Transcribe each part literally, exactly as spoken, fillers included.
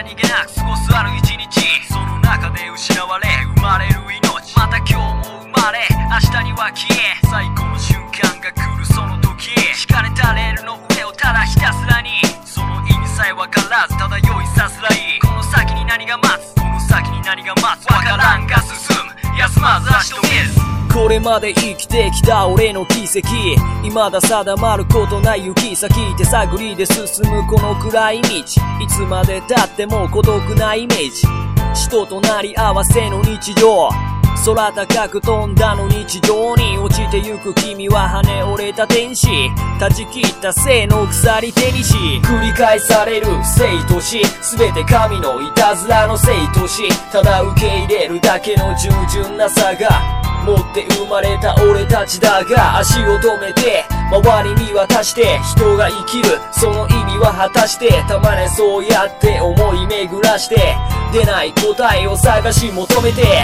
何気なく過ごすある一日、その中で失われ生まれる命、また今日も生まれ明日には消え、最高の瞬間が来るその時、敷かれたレールの上をただひたすらに、その意味さえ分からず漂いさすらい、この先に何が待つ、この先に何が待つ、分からんが進む、休まず足止めず。 これまで生きてきた俺の奇跡、未だ定まることない行き先、手探りで進むこの暗い道、いつまで経っても孤独なイメージ、人となり合わせの日常、空高く飛んだの日常に落ちてゆく君は羽折れた天使、断ち切った生の鎖手にし、繰り返される生と死、全て神のいたずらの生と死、ただ受け入れるだけの従順なさが持って生まれた俺たちだが、足を止めて周り見渡して人が生きるその意味は果たして、たまにそうやって思い巡らして出ない答えを探し求めて、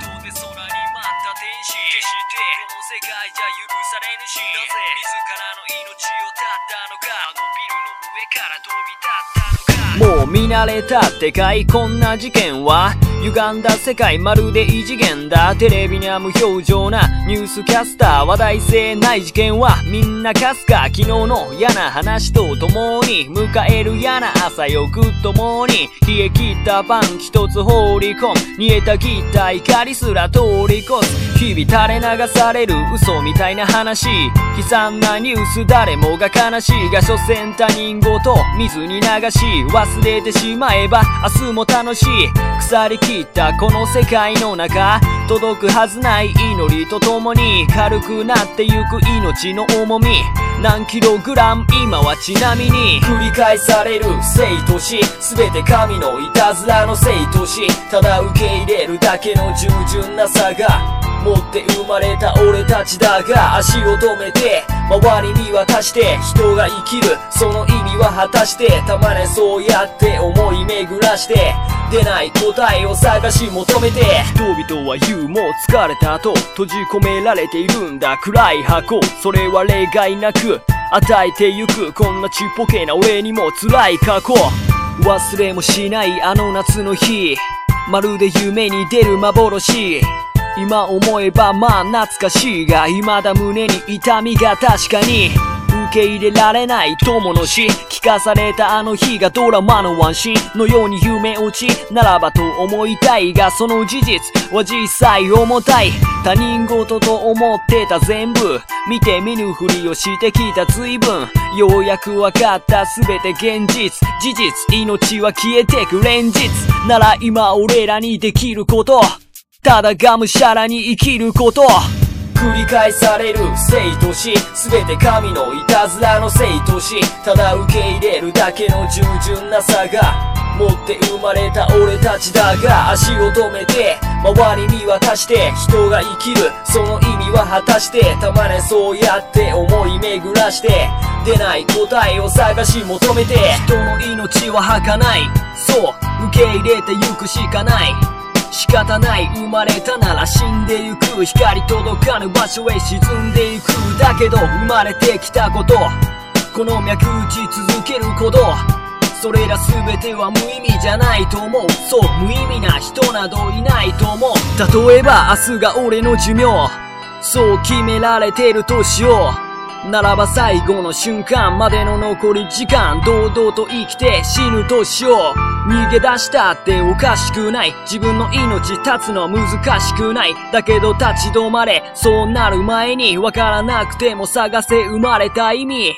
世界じゃ許されぬし、なぜ自らの命を絶ったのか、あのビルの上から飛び立ったのか。もう見慣れたってかいこんな事件は、歪んだ世界まるで異次元だ。テレビには無表情なニュースキャスター、話題性ない事件はみんなかすか。昨日の嫌な話と共に迎える嫌な朝よグッドモーニング、冷え切ったパン一つ放り込む、煮えたぎった怒りすら通り越す、日々垂れ流される嘘みたいな話、悲惨なニュース誰もが悲しいが、所詮他人事水に流し忘れてしまえば明日も楽しい。腐り切ったこの世界の中、届くはずない祈りとともに軽くなってゆく命の重み、何キログラム今はちなみに、繰り返される生と死、全て神のいたずらの生と死、ただ受け入れるだけの従順なさが持って生まれた俺たちだが、足を止めて周り見渡して人が生きるその意味は果たして、たまにそうやって思い巡らして出ない答えを探し求めて、人々は言うもう疲れた後閉じ込められているんだ暗い箱、それは例外なく与えてゆく、こんなちっぽけな俺にも辛い過去、忘れもしないあの夏の日、まるで夢に出る幻、今思えばまあ懐かしいが、未だ胸に痛みが確かに受け入れられない友の死、聞かされたあの日がドラマのワンシーンのように夢落ちならばと思いたいが、その事実は実際重たい。他人事と思ってた全部見て見ぬふりをしてきた随分、ようやく分かった全て現実事実、命は消えてく連日なら今俺らにできること、ただがむしゃらに生きること、繰り返される生と死、全て神のいたずらの生と死、ただ受け入れるだけの従順なさが持って生まれた俺たちだが、足を止めて周り見渡して人が生きるその意味は果たして、たまにそうやって思い巡らして出ない答えを探し求めて、人の命は儚い、そう受け入れてゆくしかない、仕方ない生まれたなら死んでゆく、光届かぬ場所へ沈んでゆく、だけど生まれてきたこと、この脈打ち続けること、それら全ては無意味じゃないと思う、そう無意味な人などいないと思う、例えば明日が俺の寿命、そう決められてるとしようならば最後の瞬間までの残り時間堂々と生きて死ぬとしよう、逃げ出したっておかしくない、自分の命絶つの難しくない、だけど立ち止まれ、そうなる前にわからなくても探せ生まれた意味、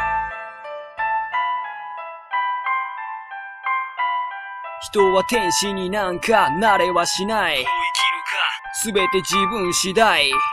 人は天使になんかなれはしない、全て自分次第。